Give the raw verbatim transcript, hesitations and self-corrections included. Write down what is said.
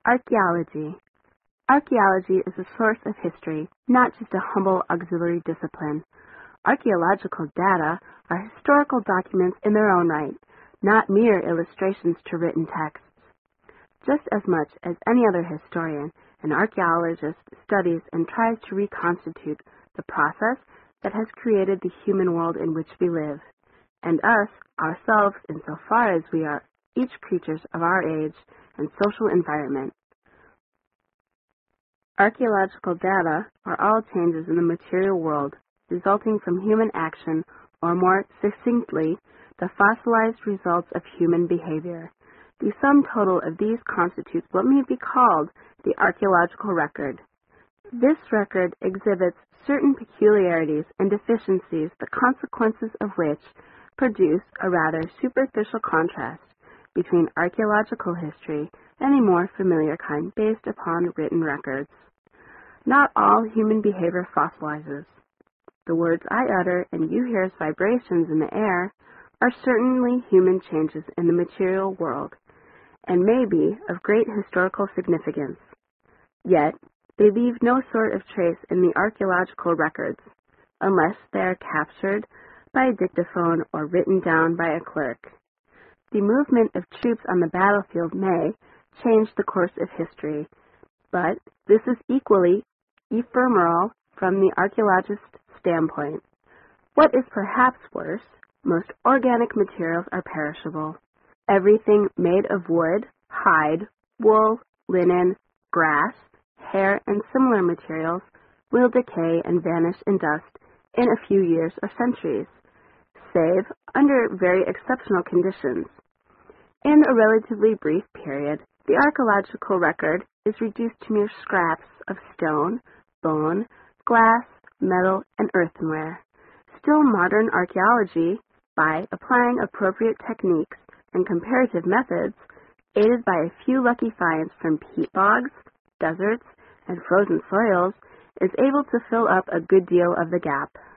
Archaeology. Archaeology is a source of history, not just a humble auxiliary discipline. Archaeological data are historical documents in their own right, not mere illustrations to written texts. Just as much as any other historian, an archaeologist studies and tries to reconstitute the process that has created the human world in which we live, and us, ourselves, insofar as we are each creatures of our age and social environment. Archaeological data are all changes in the material world resulting from human action, or more succinctly, the fossilized results of human behavior. The sum total of these constitutes what may be called the archaeological record. This record exhibits certain peculiarities and deficiencies, the consequences of which produce a rather superficial contrast between archaeological history and a more familiar kind based upon written records. Not all human behavior fossilizes. The words I utter and you hear as vibrations in the air are certainly human changes in the material world and may be of great historical significance. Yet, they leave no sort of trace in the archaeological records, unless they are captured by a dictaphone or written down by a clerk. The movement of troops on the battlefield may change the course of history, but this is equally ephemeral from the archaeologist's standpoint. What is perhaps worse, most organic materials are perishable. Everything made of wood, hide, wool, linen, grass, hair, and similar materials will decay and vanish in dust in a few years or centuries, save under very exceptional conditions. In a relatively brief period, the archaeological record is reduced to mere scraps of stone, bone, glass, metal, and earthenware. Still, modern archaeology, by applying appropriate techniques and comparative methods, aided by a few lucky finds from peat bogs, deserts, and frozen soils, is able to fill up a good deal of the gap.